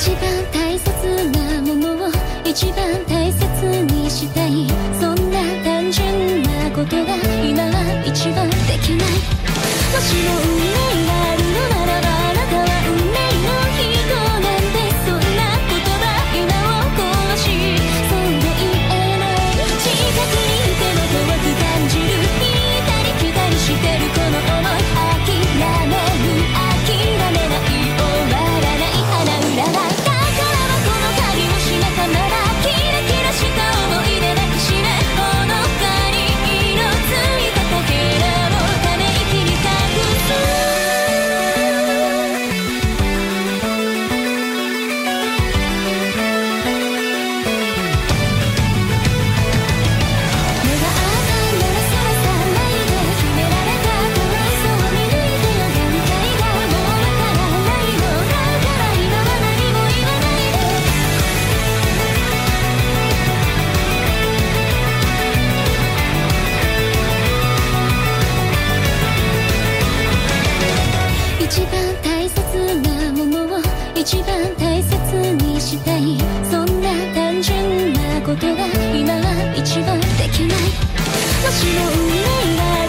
一番大切なものを一番大切にしたい、そんな単純なことが今は一番できない。もしも運命があるのならば、あなたは運命の人なんて、そんな言葉今を壊し、そうも言えない。近くにいても遠く感じる、行ったり来たりしてるこの想い、諦める諦めない、終わらない花占い。宝箱の鍵を閉めたまま、キラキラした思い出抱きしめ、ほのかに色ついたかけらをため息に隠す。目が合わないならそらさないで、決められたかわいそうに抜いてよ、限界がもうわからないのだから今は何も言わないで。一番大切なものを一番大切にしたい、そんな単純なことが今は一番できない。もしも運命が